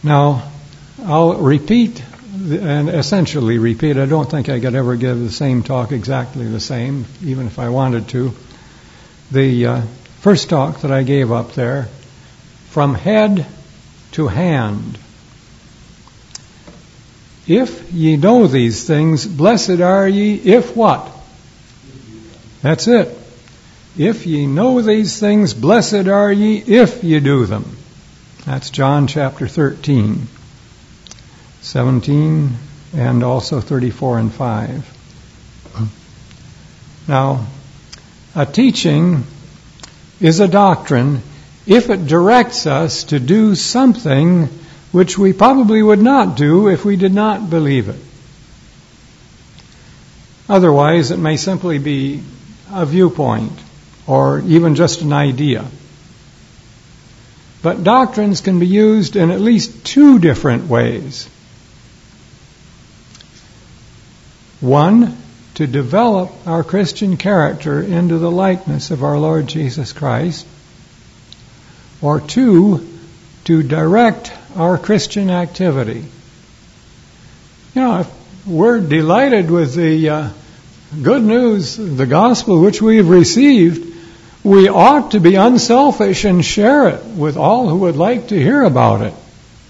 Now, I'll repeat and essentially repeat. I don't think I could ever give the same talk exactly the same, even if I wanted to. The first talk that I gave up there, from head to hand. If ye know these things, blessed are ye if what? That's it. If ye know these things, blessed are ye if ye do them. That's John chapter 13, 17, and also 34 and 5. Now, a teaching is a doctrine if it directs us to do something which we probably would not do if we did not believe it. Otherwise, it may simply be a viewpoint or even just an idea. But doctrines can be used in at least two different ways. One, to develop our Christian character into the likeness of our Lord Jesus Christ. Or two, to direct our Christian activity. You know, if we're delighted with the good news, the gospel which we've received, we ought to be unselfish and share it with all who would like to hear about it.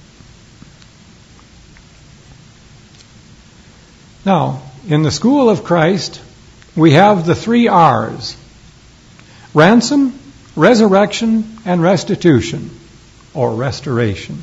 Now, in the school of Christ, we have the 3 R's: ransom, resurrection, and restitution, or restoration.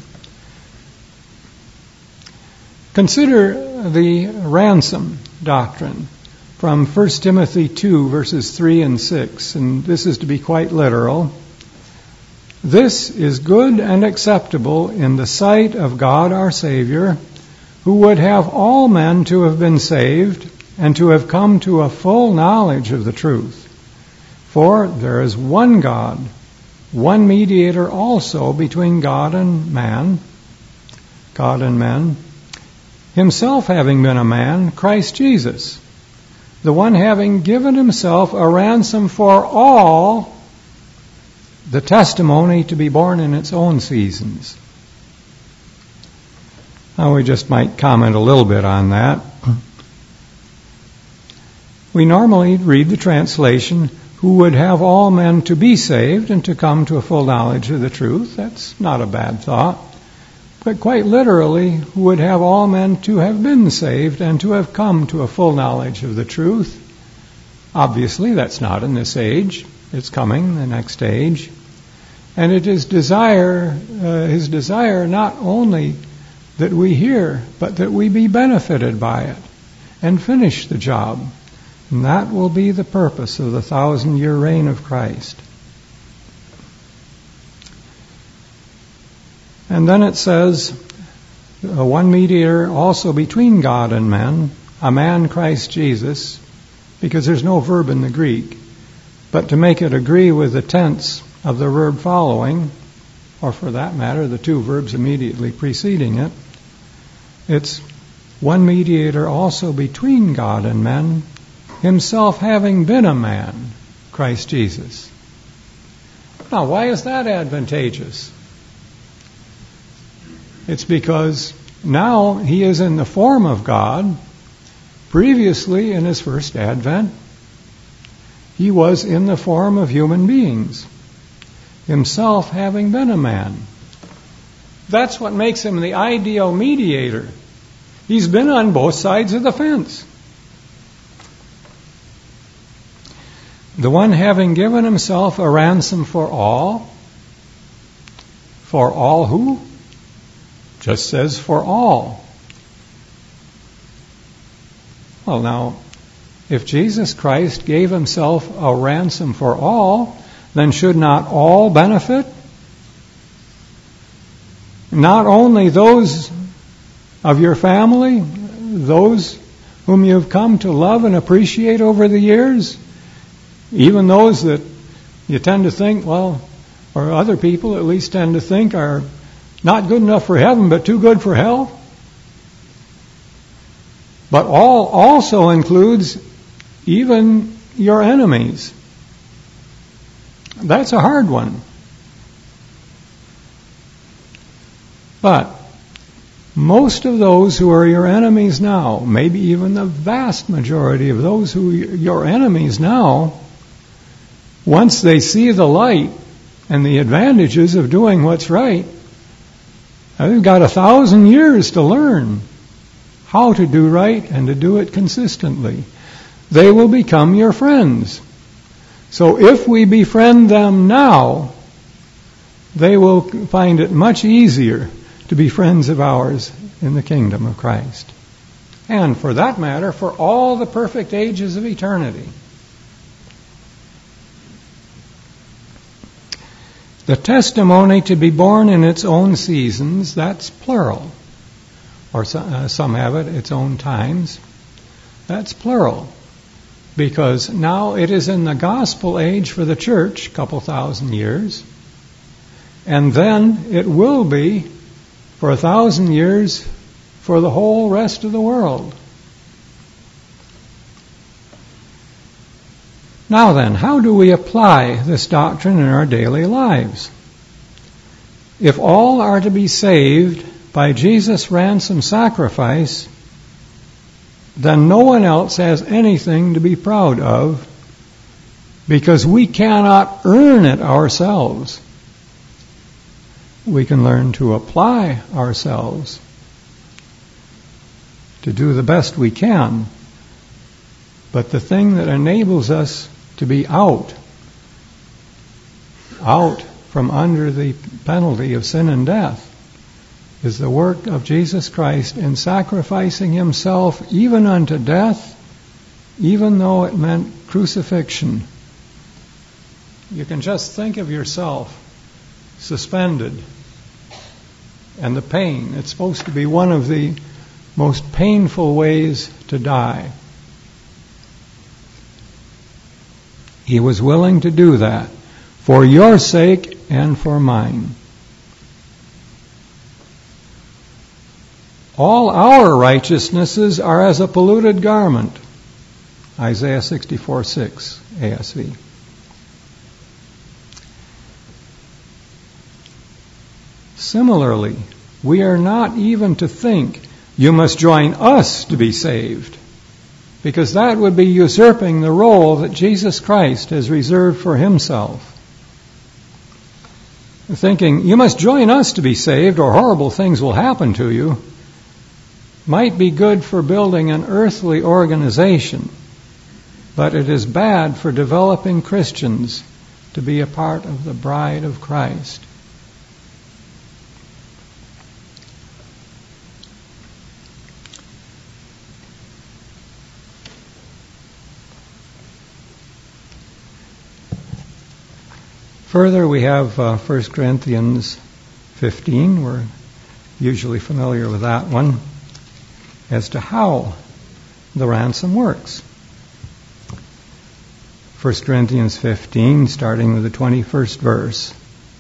Consider the ransom doctrine from 1 Timothy 2, verses 3 and 6, and this is to be quite literal. This is good and acceptable in the sight of God our Savior, who would have all men to have been saved and to have come to a full knowledge of the truth. For there is one God, one mediator also between God and men, himself having been a man, Christ Jesus, the one having given himself a ransom for all, the testimony to be born in its own seasons. Now we just might comment a little bit on that. We normally read the translation, who would have all men to be saved and to come to a full knowledge of the truth. That's not a bad thought. But quite literally, who would have all men to have been saved and to have come to a full knowledge of the truth. Obviously, that's not in this age. It's coming, the next age. And it is his desire not only that we hear, but that we be benefited by it and finish the job. And that will be the purpose of the 1,000-year reign of Christ. And then it says, one mediator also between God and men, a man Christ Jesus, because there's no verb in the Greek, but to make it agree with the tense of the verb following, or for that matter, the 2 verbs immediately preceding it, it's one mediator also between God and men, himself having been a man, Christ Jesus. Now, why is that advantageous? It's because now he is in the form of God. Previously, in his first advent, he was in the form of human beings, himself having been a man. That's what makes him the ideal mediator. He's been on both sides of the fence. The one having given himself a ransom for all who? Just says for all. Well, now, if Jesus Christ gave himself a ransom for all, then should not all benefit? Not only those of your family, those whom you've come to love and appreciate over the years, even those that you tend to think, or other people at least tend to think are not good enough for heaven, but too good for hell. But all also includes even your enemies. That's a hard one. But most of those who are your enemies now, maybe even the vast majority of those who are your enemies now, once they see the light and the advantages of doing what's right, they've got 1,000 years to learn how to do right and to do it consistently. They will become your friends. So if we befriend them now, they will find it much easier to be friends of ours in the kingdom of Christ. And for that matter, for all the perfect ages of eternity. The testimony to be born in its own seasons, that's plural. Or some have it, its own times. That's plural. Because now it is in the gospel age for the church, a couple thousand years. And then it will be for 1,000 years for the whole rest of the world. Now then, how do we apply this doctrine in our daily lives? If all are to be saved by Jesus' ransom sacrifice, then no one else has anything to be proud of, because we cannot earn it ourselves. We can learn to apply ourselves to do the best we can. But the thing that enables us to be out from under the penalty of sin and death, is the work of Jesus Christ in sacrificing himself even unto death, even though it meant crucifixion. You can just think of yourself suspended and the pain. It's supposed to be one of the most painful ways to die. He was willing to do that for your sake and for mine. All our righteousnesses are as a polluted garment. Isaiah 64:6, ASV. Similarly, we are not even to think, you must join us to be saved, because that would be usurping the role that Jesus Christ has reserved for himself. Thinking, you must join us to be saved or horrible things will happen to you, might be good for building an earthly organization, but it is bad for developing Christians to be a part of the bride of Christ. Further, we have 1 Corinthians 15. We're usually familiar with that one, as to how the ransom works. 1 Corinthians 15, starting with the 21st verse.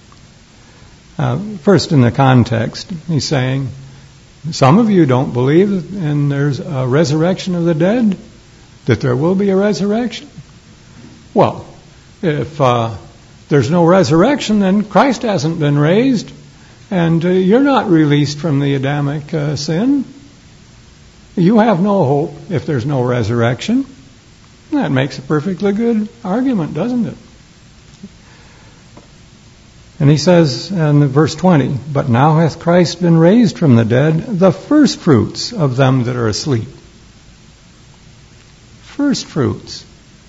First, in the context, he's saying, some of you don't believe and there's a resurrection of the dead, that there will be a resurrection. Well, if there's no resurrection, then Christ hasn't been raised, and you're not released from the Adamic sin. You have no hope if there's no resurrection. That makes a perfectly good argument, doesn't it? And he says in verse 20, but now hath Christ been raised from the dead, the first fruits of them that are asleep. First fruits.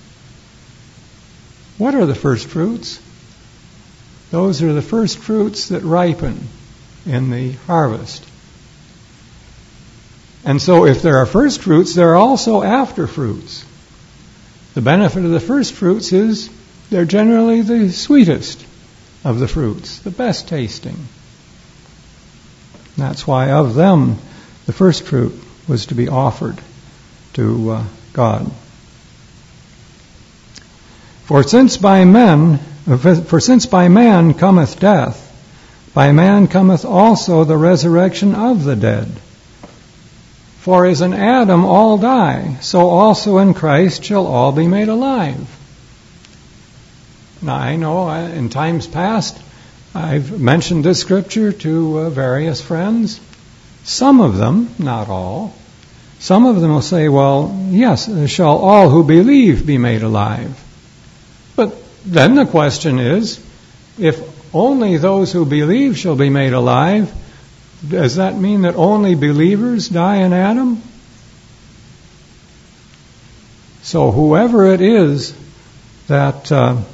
What are the first fruits? Those are the first fruits that ripen in the harvest. And so if there are first fruits, there are also after fruits. The benefit of the first fruits is they're generally the sweetest of the fruits, the best tasting. That's why of them the first fruit was to be offered to God. For since by man cometh death, by man cometh also the resurrection of the dead. For as in Adam all die, so also in Christ shall all be made alive. Now I know in times past I've mentioned this scripture to various friends, Some of them, not all, some of them will say, well, yes, shall all who believe be made alive? But then the question is, if only those who believe shall be made alive, does that mean that only believers die in Adam? So whoever it is that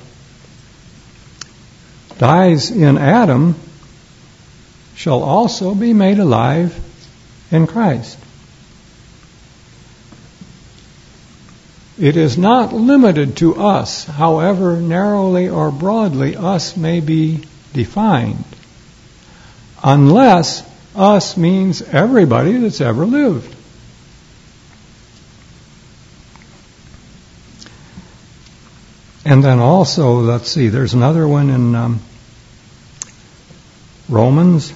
dies in Adam shall also be made alive in Christ. It is not limited to us, however narrowly or broadly us may be defined, unless us means everybody that's ever lived. And then also, let's see, there's another one in Romans.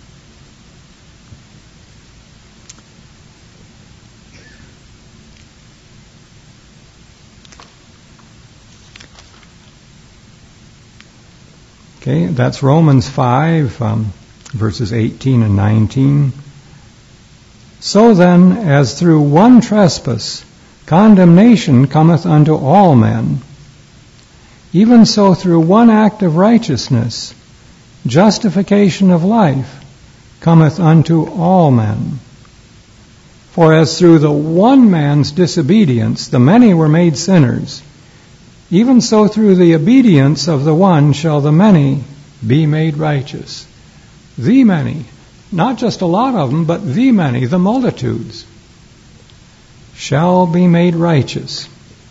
Okay, that's Romans 5, verses 18 and 19. So then, as through one trespass condemnation cometh unto all men, even so through one act of righteousness justification of life cometh unto all men. For as through the one man's disobedience the many were made sinners, even so through the obedience of the one shall the many be made righteous. The many, not just a lot of them, but the many, the multitudes, shall be made righteous.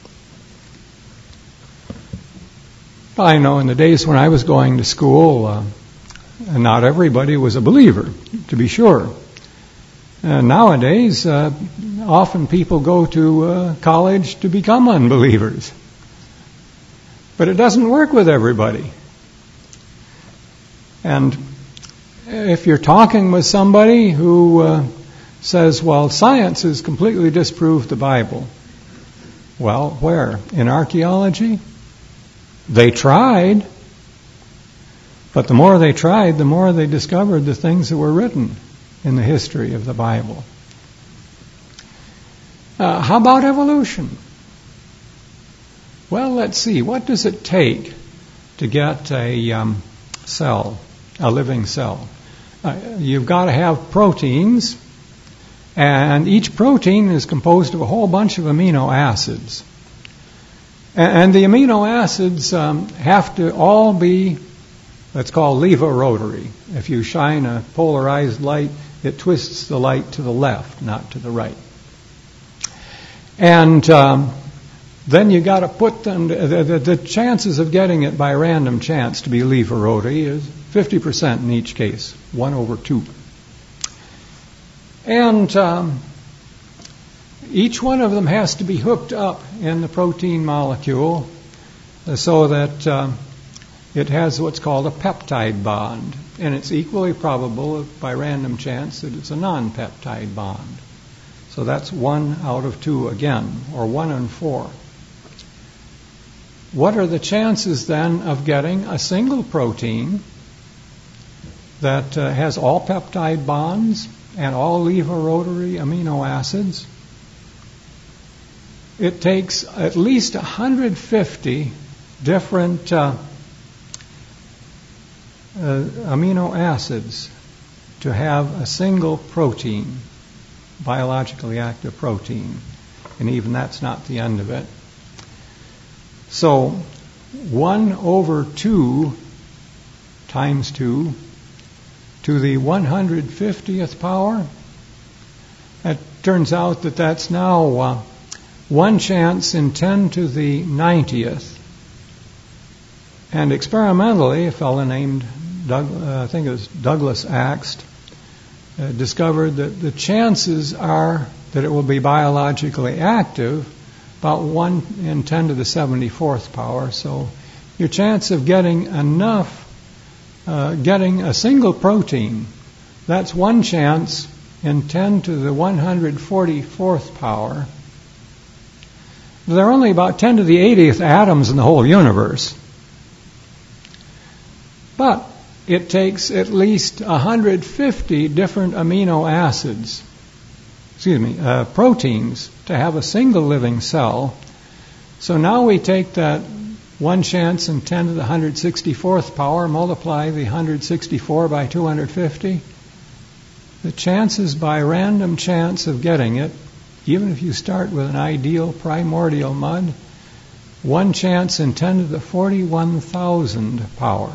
I know in the days when I was going to school, not everybody was a believer, to be sure. Nowadays, often people go to college to become unbelievers. But it doesn't work with everybody. And if you're talking with somebody who says, well, science has completely disproved the Bible. Well, where? In archaeology? They tried. But the more they tried, the more they discovered the things that were written in the history of the Bible. How about evolution? Well, let's see. What does it take to get a cell, a living cell? You've got to have proteins, and each protein is composed of a whole bunch of amino acids. And the amino acids have to all be, let's call levorotary. If you shine a polarized light, it twists the light to the left, not to the right. And then you got to put them. The chances of getting it by random chance to be levorotary is 50% in each case, 1/2. And each one of them has to be hooked up in the protein molecule so that it has what's called a peptide bond. And it's equally probable, by random chance, that it's a non-peptide bond. So that's 1/2 again, or 1 in 4. What are the chances then of getting a single protein that has all peptide bonds and all levorotary amino acids? It takes at least 150 different amino acids to have a single protein, biologically active protein. And even that's not the end of it. So 1/2 times 2 to the 150th power. It turns out that that's now 1 chance in 10 to the 90th. And experimentally, a fellow named I think it was Douglas Axt, discovered that the chances are that it will be biologically active about 1 in 10 to the 74th power. So your chance of getting getting a single protein, that's 1 chance in 10 to the 144th power. There are only about 10 to the 80th atoms in the whole universe. But it takes at least 150 different proteins to have a single living cell. So now we take that 1 chance in 10 to the 164th power, multiply the 164 by 250. The chances by random chance of getting it, even if you start with an ideal primordial mud, 1 chance in 10 to the 41,000 power.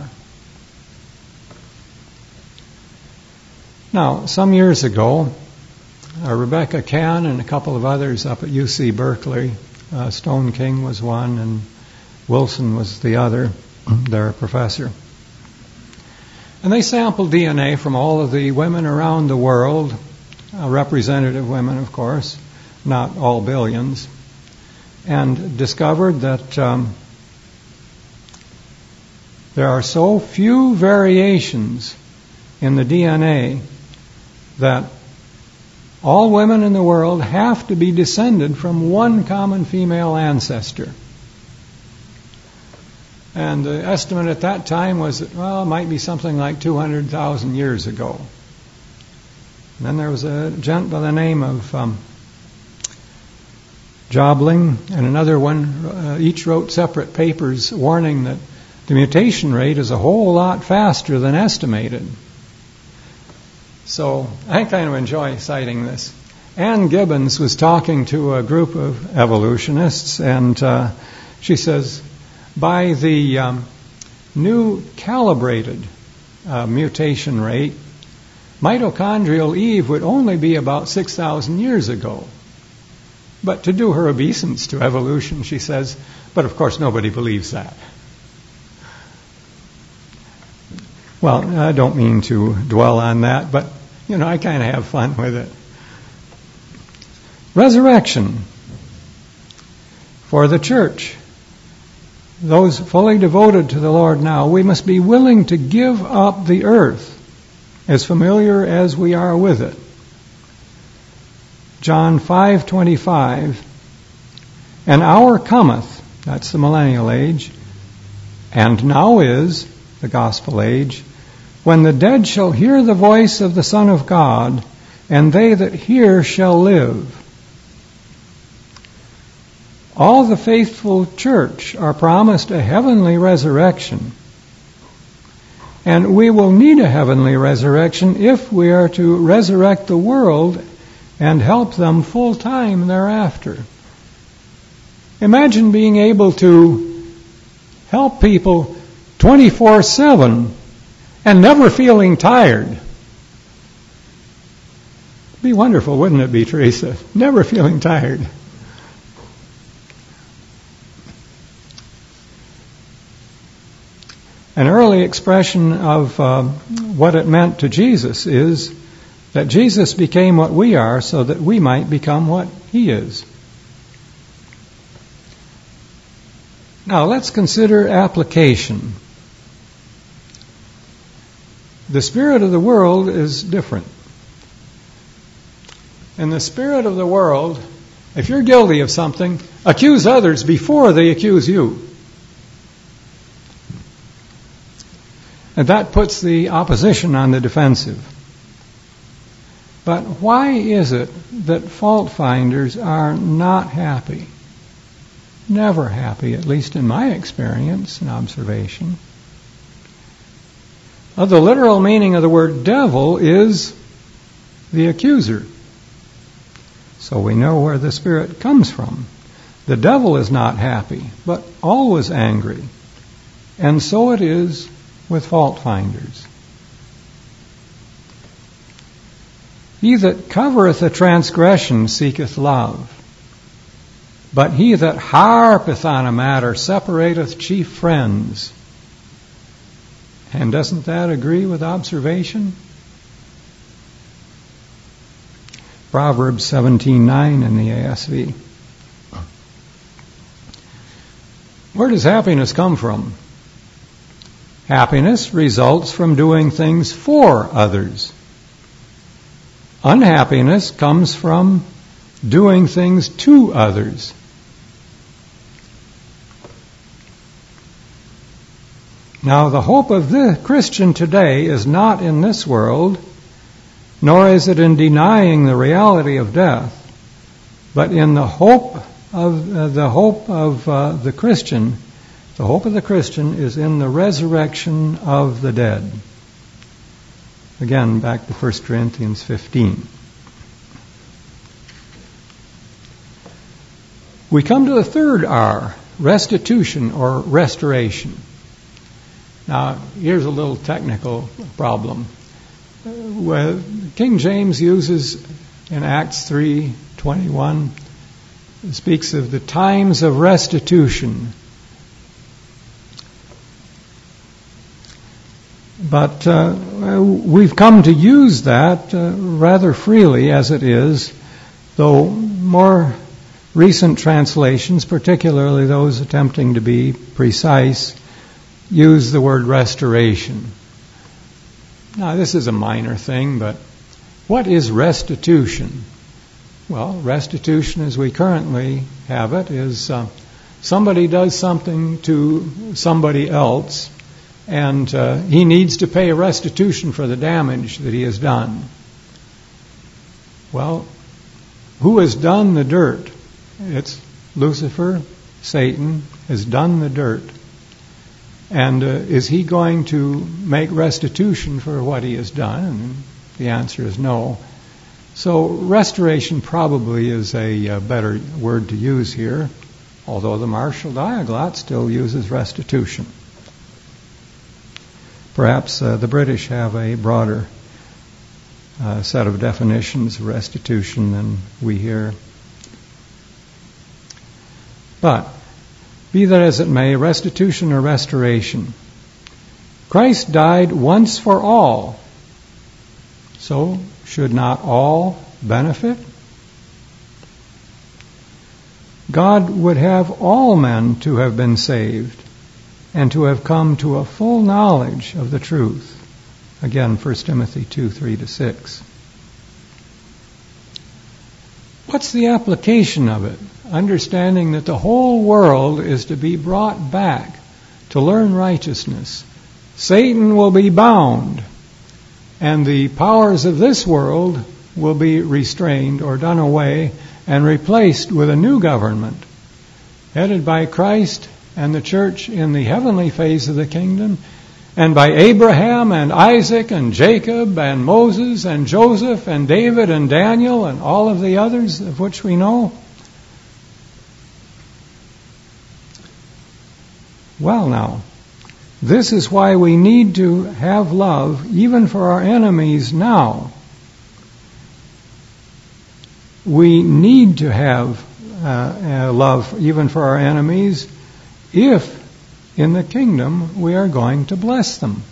Now, some years ago, Rebecca Cann and a couple of others up at UC Berkeley, Stone King was one and Wilson was the other, their professor. And they sampled DNA from all of the women around the world, representative women, of course, not all billions, and discovered that there are so few variations in the DNA that all women in the world have to be descended from one common female ancestor. And the estimate at that time was that, well, it might be something like 200,000 years ago. And then there was a gent by the name of Jobling and another one, each wrote separate papers warning that the mutation rate is a whole lot faster than estimated. So I kind of enjoy citing this. Ann Gibbons was talking to a group of evolutionists, and she says, by the new calibrated mutation rate, mitochondrial Eve would only be about 6,000 years ago. But to do her obeisance to evolution, she says, but of course nobody believes that. Well, I don't mean to dwell on that, but, I kind of have fun with it. Resurrection for the church. Those fully devoted to the Lord now, we must be willing to give up the earth, as familiar as we are with it. John 5:25, an hour cometh, that's the millennial age, and now is the gospel age, when the dead shall hear the voice of the Son of God, and they that hear shall live. All the faithful church are promised a heavenly resurrection. And we will need a heavenly resurrection if we are to resurrect the world and help them full time thereafter. Imagine being able to help people 24/7 and never feeling tired. It'd be wonderful, wouldn't it be, Teresa? Never feeling tired. An early expression of what it meant to Jesus is that Jesus became what we are so that we might become what He is. Now let's consider application. The spirit of the world is different. In the spirit of the world, if you're guilty of something, accuse others before they accuse you. And that puts the opposition on the defensive. But why is it that fault finders are not happy? Never happy, at least in my experience and observation. The literal meaning of the word devil is the accuser. So we know where the spirit comes from. The devil is not happy, but always angry. And so it is with fault finders. He that covereth a transgression seeketh love, but he that harpeth on a matter separateth chief friends. And doesn't that agree with observation? Proverbs 17:9 in the ASV. Where does happiness come from? Happiness results from doing things for others. Unhappiness comes from doing things to others. Now, the hope of the Christian today is not in this world, nor is it in denying the reality of death, but in the hope of the Christian. The hope of the Christian is in the resurrection of the dead. Again, back to 1 Corinthians 15. We come to the third R, restitution or restoration. Now, here's a little technical problem. King James uses in Acts 3:21, speaks of the times of restitution. But we've come to use that rather freely as it is, though more recent translations, particularly those attempting to be precise, use the word restoration. Now, this is a minor thing, but what is restitution? Well, restitution as we currently have it is somebody does something to somebody else, and he needs to pay a restitution for the damage that he has done. Well, who has done the dirt? It's Lucifer. Satan has done the dirt. And is he going to make restitution for what he has done? And the answer is no. So restoration probably is a better word to use here, although the Marshall Diaglott still uses restitution. Perhaps the British have a broader set of definitions of restitution than we here. But be that as it may, restitution or restoration. Christ died once for all. So, should not all benefit? God would have all men to have been saved and to have come to a full knowledge of the truth. Again, 1 Timothy 2:3-6. What's the application of it? Understanding that the whole world is to be brought back to learn righteousness. Satan will be bound, and the powers of this world will be restrained or done away and replaced with a new government headed by Christ and the church in the heavenly phase of the kingdom, and by Abraham and Isaac and Jacob and Moses and Joseph and David and Daniel and all of the others of which we know. Well, now, this is why we need to have love even for our enemies now. We need to have love even for our enemies if in the kingdom we are going to bless them.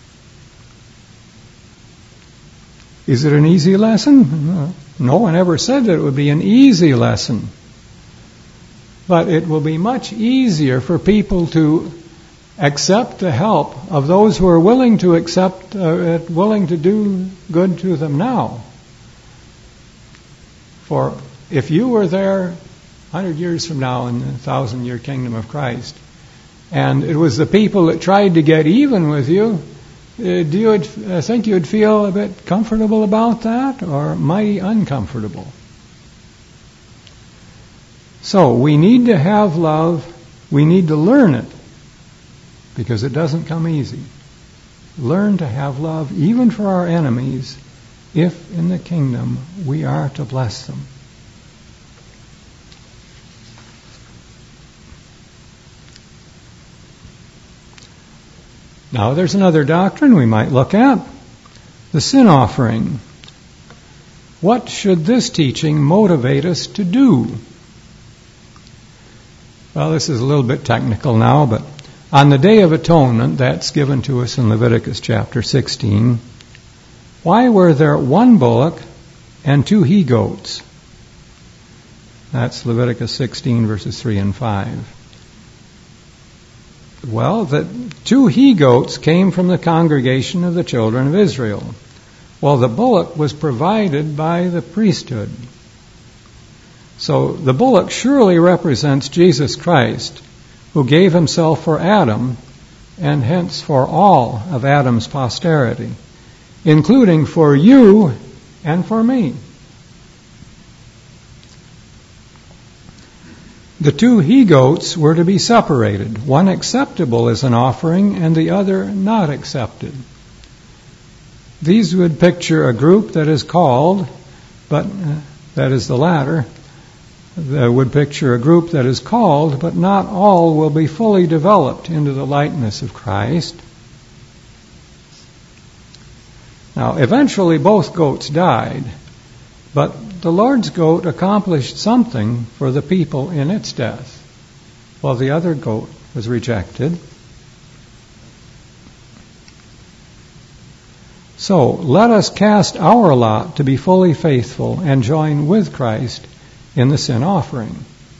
Is it an easy lesson? No one ever said that it would be an easy lesson. But it will be much easier for people to accept the help of those who are willing to accept, willing to do good to them now. For if you were there 100 years from now in the 1,000-year kingdom of Christ, and it was the people that tried to get even with you, do you think you'd feel a bit comfortable about that, or mighty uncomfortable? So we need to have love. We need to learn it, because it doesn't come easy. Learn to have love even for our enemies, if in the kingdom we are to bless them. Now there's another doctrine we might look at, the sin offering. What should this teaching motivate us to do? Well, this is a little bit technical now, but on the Day of Atonement, that's given to us in Leviticus chapter 16, why were there one bullock and 2 he-goats? That's Leviticus 16, verses 3 and 5. Well, the 2 he-goats came from the congregation of the children of Israel, while the bullock was provided by the priesthood. So the bullock surely represents Jesus Christ, who gave himself for Adam and hence for all of Adam's posterity, including for you and for me. The two he-goats were to be separated, one acceptable as an offering and the other not accepted. These would picture a group that is called, but that is the latter. That would picture a group that is called, but not all will be fully developed into the likeness of Christ. Now, eventually both goats died, but the Lord's goat accomplished something for the people in its death, while the other goat was rejected. So, let us cast our lot to be fully faithful and join with Christ in the sin offering.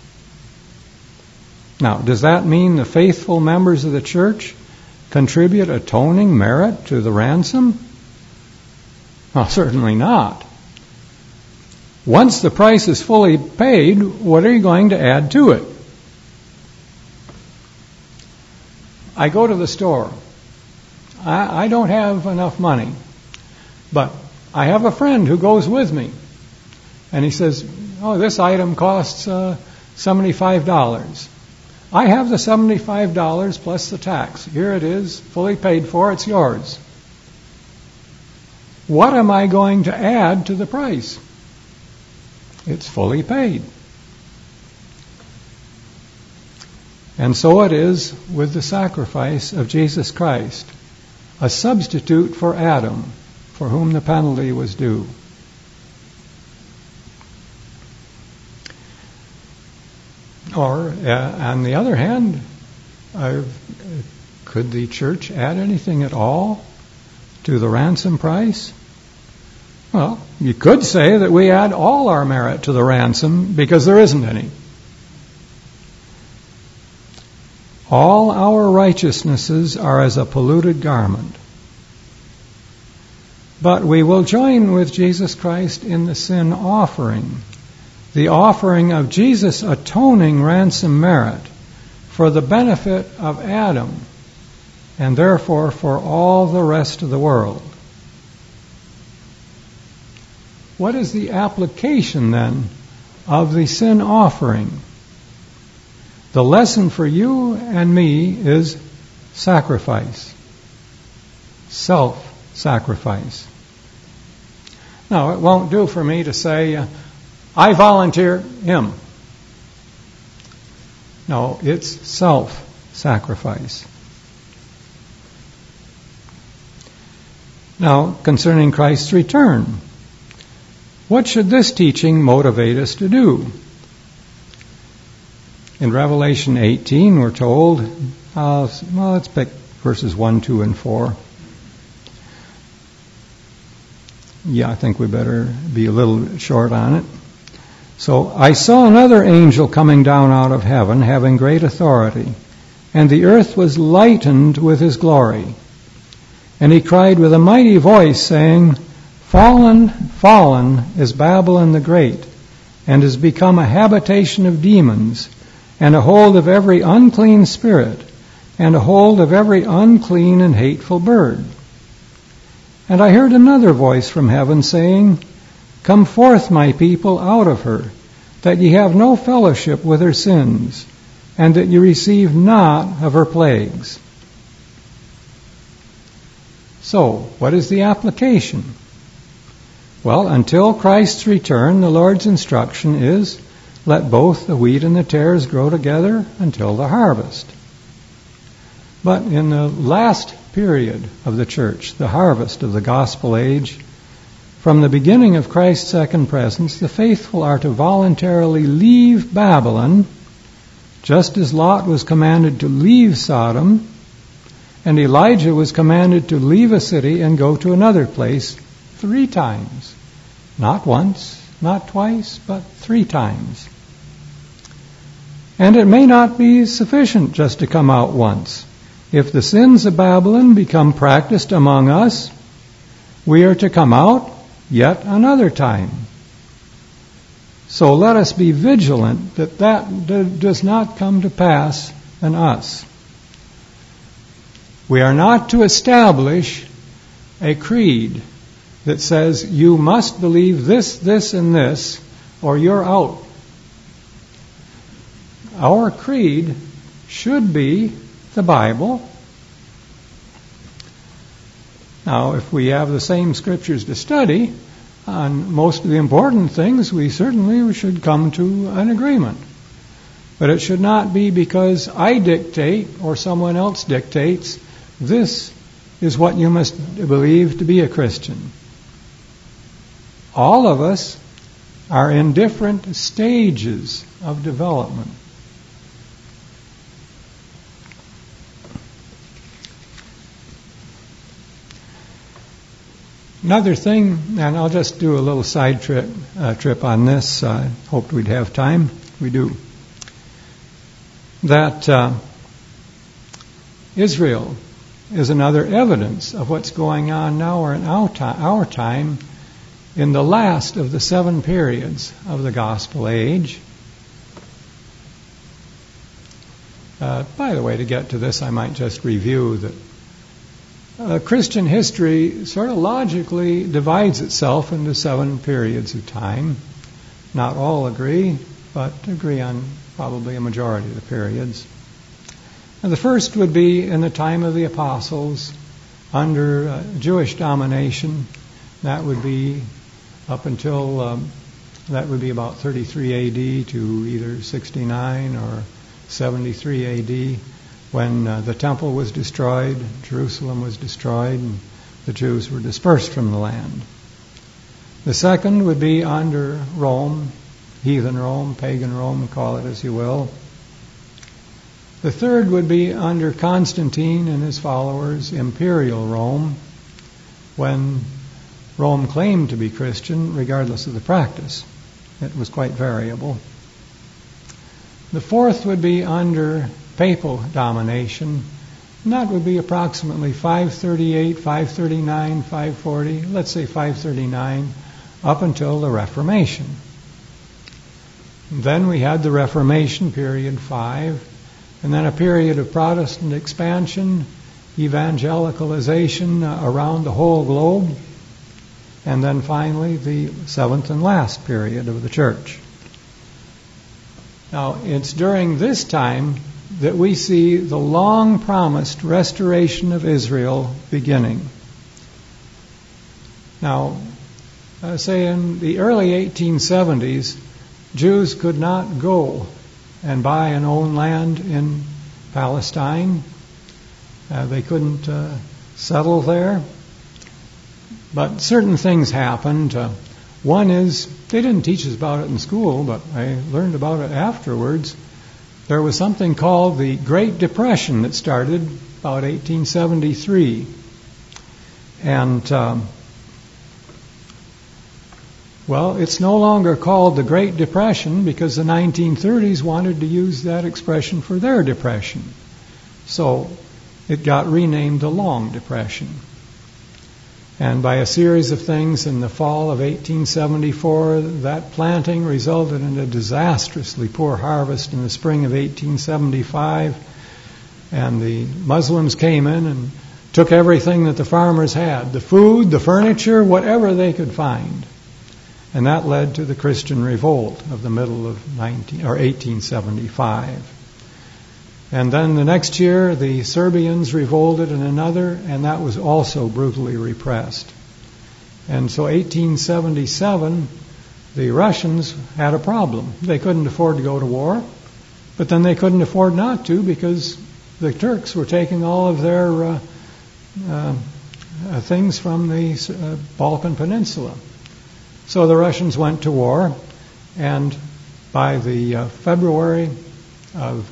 Now, does that mean the faithful members of the church contribute atoning merit to the ransom? Well, certainly not. Once the price is fully paid, what are you going to add to it? I go to the store. I don't have enough money, but I have a friend who goes with me, and he says, "Oh, this item costs $75. I have the $75 plus the tax. Here it is, fully paid for. It's yours." What am I going to add to the price? It's fully paid. And so it is with the sacrifice of Jesus Christ, a substitute for Adam, for whom the penalty was due. Or, on the other hand, could the church add anything at all to the ransom price? Well, you could say that we add all our merit to the ransom because there isn't any. All our righteousnesses are as a polluted garment. But we will join with Jesus Christ in the sin offering, the offering of Jesus' atoning ransom merit for the benefit of Adam, and therefore for all the rest of the world. What is the application then of the sin offering? The lesson for you and me is sacrifice, self-sacrifice. Now, it won't do for me to say, I volunteer him. No, it's self-sacrifice. Now, concerning Christ's return, what should this teaching motivate us to do? In Revelation 18, we're told, let's pick verses 1, 2, and 4. Yeah, I think we better be a little short on it. So, I saw another angel coming down out of heaven, having great authority, and the earth was lightened with his glory. And he cried with a mighty voice, saying, Fallen, fallen is Babylon the Great, and has become a habitation of demons, and a hold of every unclean spirit, and a hold of every unclean and hateful bird. And I heard another voice from heaven saying, Come forth, my people, out of her, that ye have no fellowship with her sins, and that ye receive not of her plagues. So, what is the application? Well, until Christ's return, the Lord's instruction is, let both the wheat and the tares grow together until the harvest. But in the last period of the church, the harvest of the gospel age, from the beginning of Christ's second presence, the faithful are to voluntarily leave Babylon, just as Lot was commanded to leave Sodom, and Elijah was commanded to leave a city and go to another place 3 times. Not once, not twice, but 3 times. And it may not be sufficient just to come out once. If the sins of Babylon become practiced among us, we are to come out yet another time. So let us be vigilant that does not come to pass in us. We are not to establish a creed that says you must believe this, this, and this, or you're out. Our creed should be the Bible. Now, if we have the same scriptures to study on most of the important things, we certainly should come to an agreement. But it should not be because I dictate or someone else dictates, this is what you must believe to be a Christian. All of us are in different stages of development. Another thing, and I'll just do a little side trip on this. I hoped we'd have time. We do. That Israel is another evidence of what's going on now or in our time in the last of the 7 periods of the gospel age. By the way, to get to this, I might just review that Christian history sort of logically divides itself into 7 periods of time. Not all agree, but agree on probably a majority of the periods. And the first would be in the time of the apostles under Jewish domination. That would be up until, that would be about 33 A.D. to either 69 or 73 A.D., when the temple was destroyed, Jerusalem was destroyed, and the Jews were dispersed from the land. The second would be under Rome, heathen Rome, pagan Rome, call it as you will. The third would be under Constantine and his followers, imperial Rome, when Rome claimed to be Christian, regardless of the practice. It was quite variable. The fourth would be under papal domination, and that would be approximately 538, 539, 540, let's say 539, up until the Reformation. And then we had the Reformation, period 5, and then a period of Protestant expansion, evangelicalization around the whole globe, and then finally the 7th and last period of the church. Now, it's during this time that we see the long-promised restoration of Israel beginning. Now, say in the early 1870s, Jews could not go and buy and own land in Palestine. They couldn't settle there. But certain things happened. One is, they didn't teach us about it in school, but I learned about it afterwards. There was something called the Great Depression that started about 1873. And, well, it's no longer called the Great Depression because the 1930s wanted to use that expression for their depression. So it got renamed the Long Depression. And by a series of things in the fall of 1874, that planting resulted in a disastrously poor harvest in the spring of 1875. And the Muslims came in and took everything that the farmers had, the food, the furniture, whatever they could find. And that led to the Christian revolt of the middle of 1875. And then the next year, the Serbians revolted in another, and that was also brutally repressed. And so 1877, the Russians had a problem. They couldn't afford to go to war, but then they couldn't afford not to because the Turks were taking all of their things from the Balkan Peninsula. So the Russians went to war, and by the February of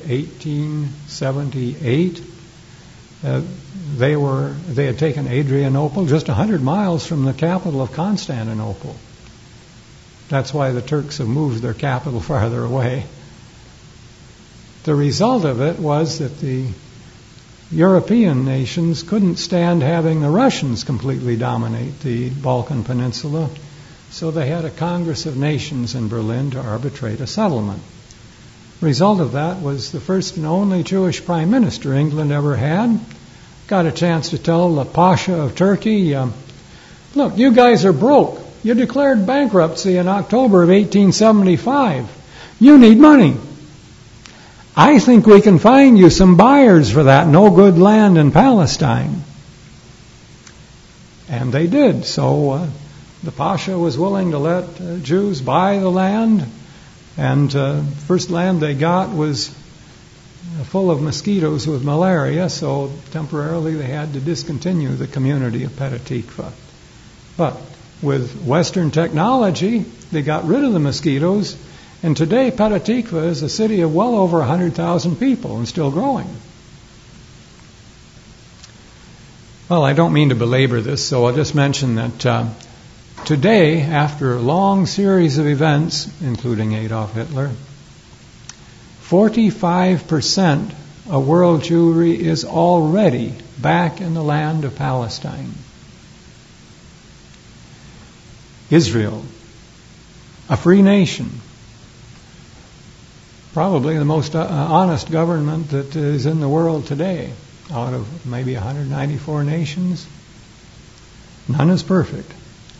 1878, they had taken Adrianople, just 100 miles from the capital of Constantinople. That's why the Turks have moved their capital farther away. The result of it was that the European nations couldn't stand having the Russians completely dominate the Balkan Peninsula, so they had a Congress of Nations in Berlin to arbitrate a settlement. Result of that was the first and only Jewish prime minister England ever had, a got a chance to tell the Pasha of Turkey, look, you guys are broke. You declared bankruptcy in October of 1875. You need money. I think we can find you some buyers for that no good land in Palestine. And they did. So the Pasha was willing to let Jews buy the land. And first land they got was full of mosquitoes with malaria, so temporarily they had to discontinue the community of Petah Tikva. But with Western technology, they got rid of the mosquitoes, and today Petah Tikva is a city of well over 100,000 people and still growing. Well, I don't mean to belabor this, so I'll just mention that today, after a long series of events, including Adolf Hitler, 45% of world Jewry is already back in the land of Palestine. Israel, a free nation, probably the most honest government that is in the world today, out of maybe 194 nations. None is perfect.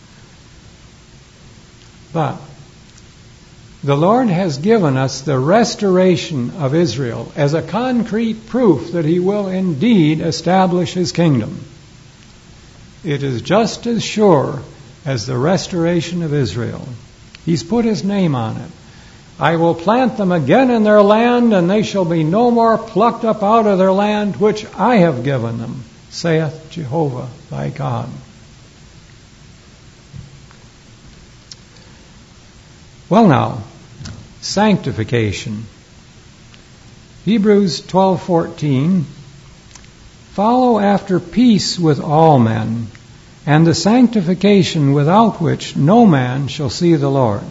But the Lord has given us the restoration of Israel as a concrete proof that He will indeed establish His kingdom. It is just as sure as the restoration of Israel. He's put His name on it. I will plant them again in their land, and they shall be no more plucked up out of their land which I have given them, saith Jehovah thy God. Well now, sanctification. Hebrews 12:14, follow after peace with all men, and the sanctification without which no man shall see the Lord.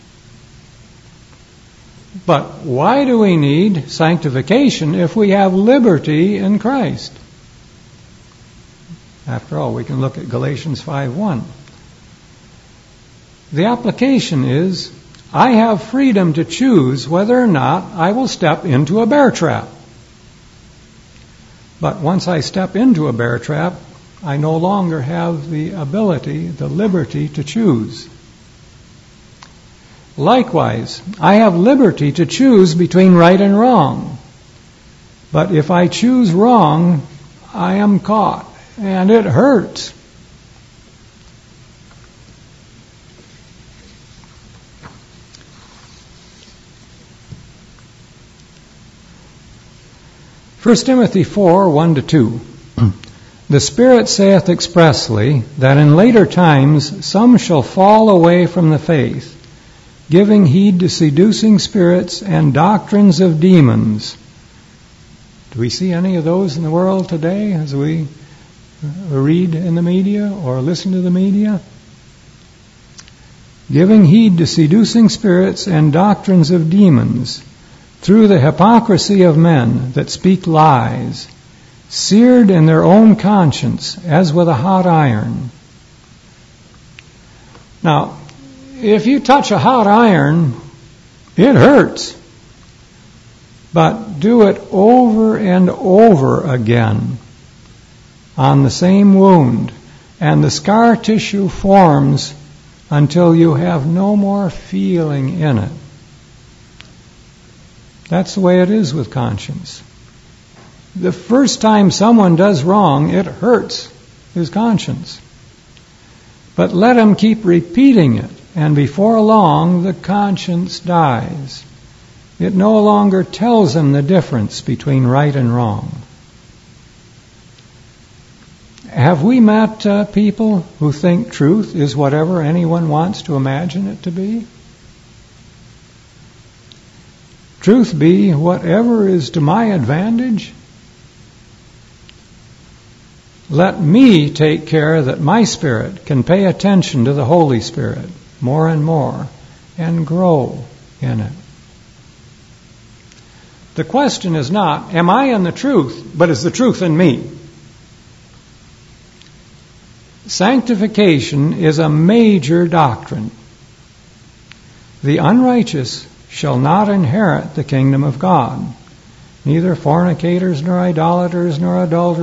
But why do we need sanctification if we have liberty in Christ? After all, we can look at Galatians 5:1. The application is, I have freedom to choose whether or not I will step into a bear trap. But once I step into a bear trap, I no longer have the ability, the liberty to choose. Likewise, I have liberty to choose between right and wrong. But if I choose wrong, I am caught, and it hurts. First Timothy 4:1-2. The Spirit saith expressly that in later times some shall fall away from the faith, giving heed to seducing spirits and doctrines of demons. Do we see any of those in the world today as we read in the media or listen to the media? Giving heed to seducing spirits and doctrines of demons, through the hypocrisy of men that speak lies, seared in their own conscience as with a hot iron. Now, if you touch a hot iron, it hurts. But do it over and over again on the same wound, and the scar tissue forms until you have no more feeling in it. That's the way it is with conscience. The first time someone does wrong, it hurts his conscience. But let him keep repeating it, and before long the conscience dies. It no longer tells him the difference between right and wrong. Have we met people who think truth is whatever anyone wants to imagine it to be? Truth be whatever is to my advantage? Let me take care that my spirit can pay attention to the Holy Spirit more and more and grow in it. The question is not, am I in the truth, but is the truth in me? Sanctification is a major doctrine. The unrighteous shall not inherit the kingdom of God. neither fornicators, nor idolaters, nor adulterers, ...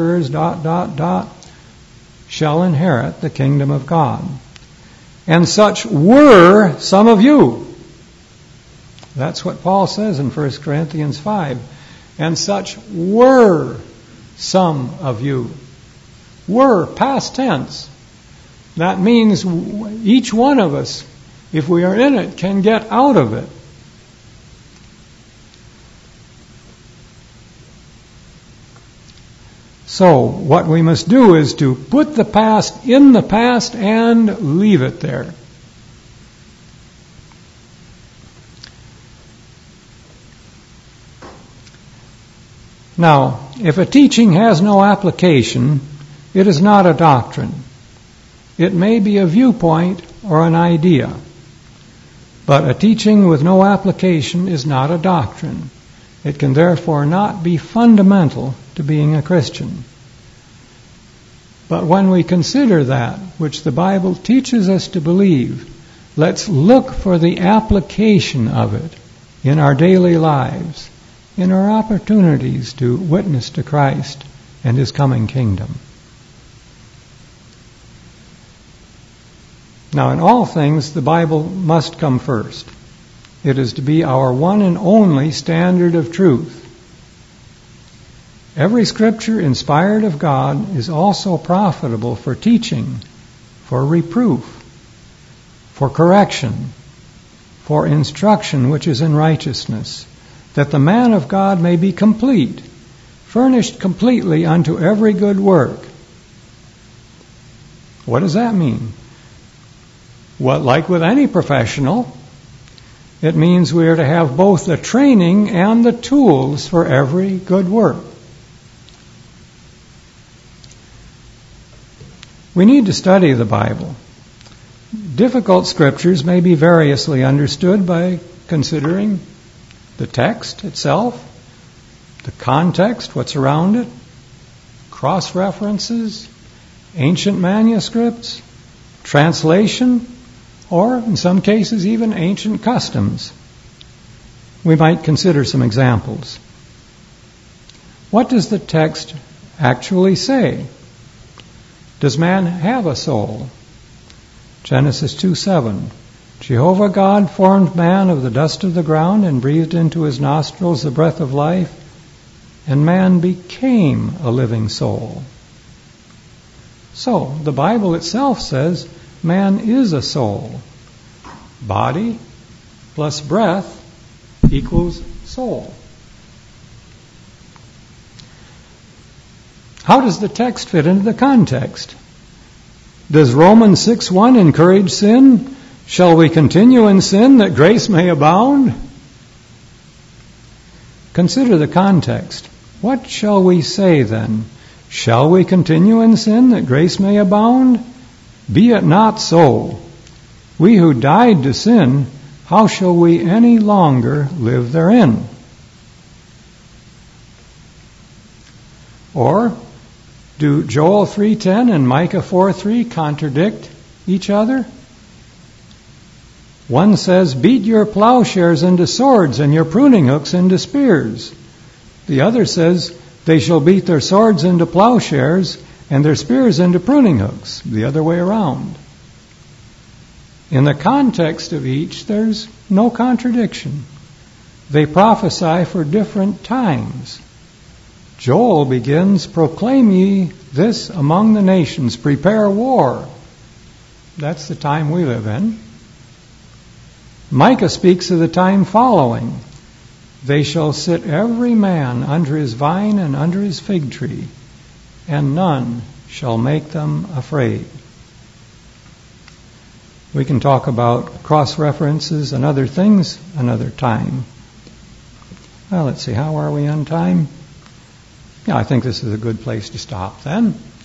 shall inherit the kingdom of God. And such were some of you. That's what Paul says in 1 Corinthians 5. And such were some of you. Were, past tense. That means each one of us, if we are in it, can get out of it. So, what we must do is to put the past in the past and leave it there. Now, if a teaching has no application, it is not a doctrine. It may be a viewpoint or an idea. But a teaching with no application is not a doctrine. It can therefore not be fundamental to being a Christian. But when we consider that which the Bible teaches us to believe, let's look for the application of it in our daily lives, in our opportunities to witness to Christ and His coming kingdom. Now, in all things, the Bible must come first. It is to be our one and only standard of truth. Every scripture inspired of God is also profitable for teaching, for reproof, for correction, for instruction which is in righteousness, that the man of God may be complete, furnished completely unto every good work. What does that mean? Well, like with any professional, it means we are to have both the training and the tools for every good work. We need to study the Bible. Difficult scriptures may be variously understood by considering the text itself, the context, what's around it, cross-references, ancient manuscripts, translation, or in some cases even ancient customs. We might consider some examples. What does the text actually say? Does man have a soul? Genesis 2:7. Jehovah God formed man of the dust of the ground and breathed into his nostrils the breath of life, and man became a living soul. So, the Bible itself says man is a soul. Body plus breath equals soul. How does the text fit into the context? Does Romans 6:1 encourage sin? Shall we continue in sin that grace may abound? Consider the context. What shall we say then? Shall we continue in sin that grace may abound? Be it not so. We who died to sin, how shall we any longer live therein? Or, do Joel 3:10 and Micah 4:3 contradict each other? One says, beat your plowshares into swords and your pruning hooks into spears. The other says, they shall beat their swords into plowshares and their spears into pruning hooks. The other way around. In the context of each, there's no contradiction. They prophesy for different times. Joel begins, proclaim ye this among the nations, prepare war. That's the time we live in. Micah speaks of the time following. They shall sit every man under his vine and under his fig tree, and none shall make them afraid. We can talk about cross-references and other things another time. Well, let's see, how are we on time? Yeah, I think this is a good place to stop then.